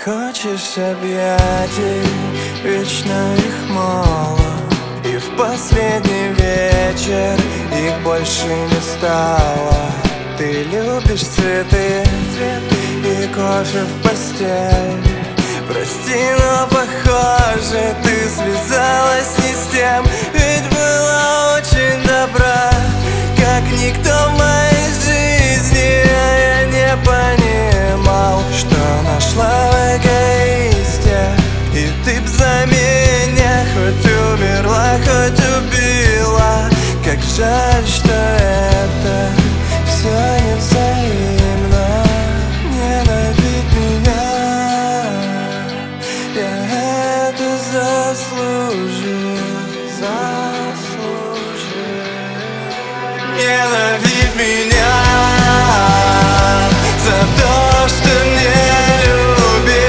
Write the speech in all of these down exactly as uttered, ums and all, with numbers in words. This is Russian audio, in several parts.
хочешь объятий, вечно их мало. И в последний вечер их больше не стало. Ты любишь цветы и кофе в постель. Прости, но похоже, ты связалась не с тем. Ведь была очень добра, как никто в моей жизни. А я не понимал, что нашла в эгоисте. И ты б за меня хоть умерла, хоть убила. Как жаль, что это все не взаимно. Ненавидь меня, я это заслужил, заслужил. Ненавидь меня за то, что не любил.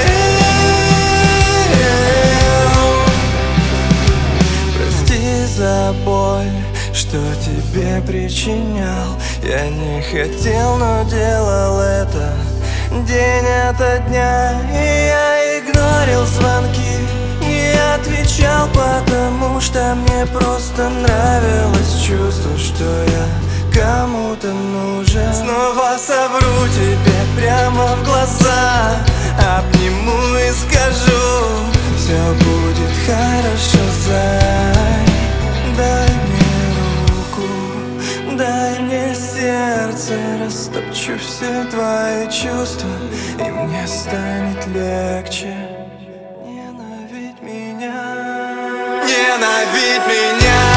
Прости за боль, что тебе причинял. Я не хотел, но делал это день ото дня. И я игнорил звонки, не отвечал, потому что мне просто нравилось чувство, что я кому-то нужен. Снова совру тебе прямо в глаза, обниму и скажу: все будет хорошо, зай. Дай мне руку, дай мне сердце, растопчу все твои чувства, и мне станет легче. Ненавидь меня, ненавидь меня.